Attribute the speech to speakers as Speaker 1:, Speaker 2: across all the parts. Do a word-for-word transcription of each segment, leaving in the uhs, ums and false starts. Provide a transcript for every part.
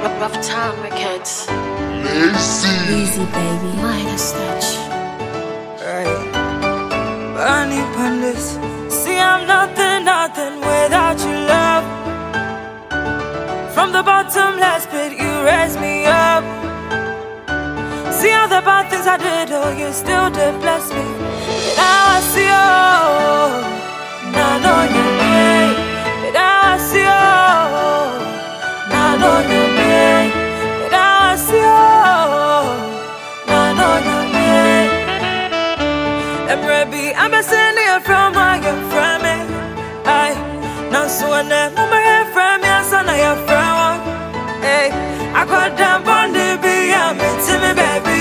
Speaker 1: Rough time records.
Speaker 2: Lazy.
Speaker 3: Easy, baby.
Speaker 1: Minus touch.
Speaker 4: Right. Burning Pandis. See, I'm nothing, nothing without your love. From the bottomless pit, you raised me up. See all the bad things I did, oh, you still did bless me. Now I see, oh, now I know you made. Now I see, oh, now I know you made. Now I see, oh, now I know you made. I'm ready, I'm a senior from my friend. I now so when I'm a friend, yes, and I am from. Hey, I got them bonded, be I'm to me, baby.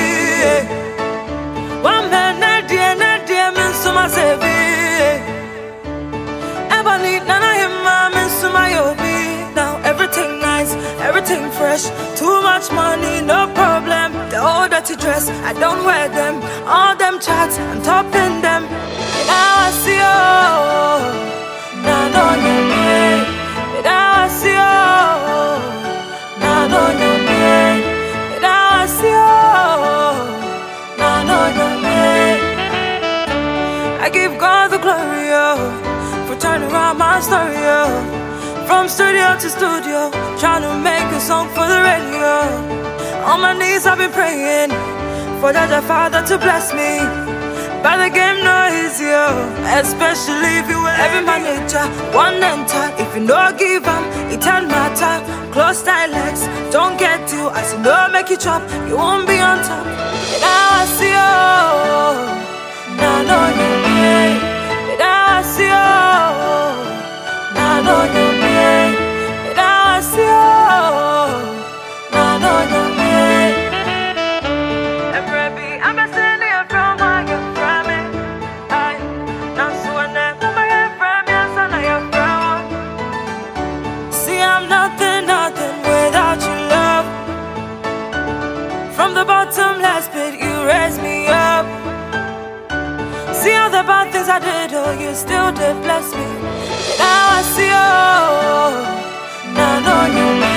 Speaker 4: One man, not dear, not dear, man, so my baby. Ebony, none of him, mom, and so my obi. Now everything nice, everything fresh. Too much money, no problem. The old dirty dress, I don't wear them. All them chats, I'm topping them. Now I see, oh. Now I know you made. Now I see, oh. Now I know you made. Now I see, oh. Now I know you made. I give God the glory, oh, for turning around my story, oh. From studio to studio, trying to make a song for the radio. On my knees I've been praying for the Father to bless me. But the game no easier, especially if you were every manager, one enter. If you no give 'em, it don't matter. Close tight legs, don't get you. I say no, make you chop, you won't be on top. Now I see, oh, now I know you made. Now I see, oh, now I know you made. Now I see, oh, now I know you made. I'm ready, I'm a senior from my I'm nothing, nothing without your love. From the bottomless pit, you raised me up. See all the bad things I did, oh, you still did bless me. Now I see, oh, now I know you.